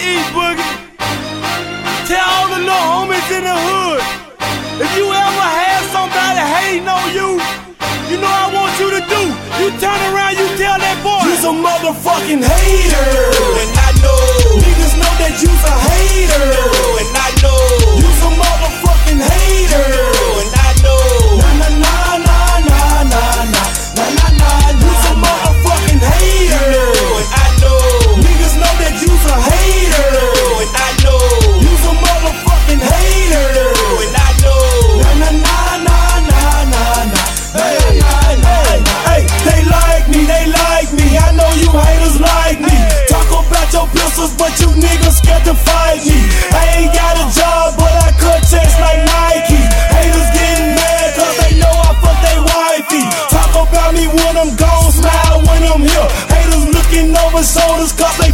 East Boogie. Tell all the little homies in the hood, if you ever had somebody hating on you, you know I want you to do. You turn around, you tell that boy, you's a motherfucking hater. And I know Niggas know that you's a hater. And I know You's a motherfucking hater. And I know Nah, nah, nah, nah, nah, nah, nah, nah, nah, nah. You's a motherfucking hater. And I know Niggas know that you's a hater. And I know You's a motherfucking hater. And I know Nah, nah, nah, nah, nah, nah. Hey, hey, hey, they like me, I know you haters like me. Talk about your pistols, but you niggas scared to fight me. I ain't got a job, but I cut checks like Nike. Haters getting mad cause they know I fuck they wifey. Talk about me when I'm gone, smile when I'm here. Haters looking over shoulders cause they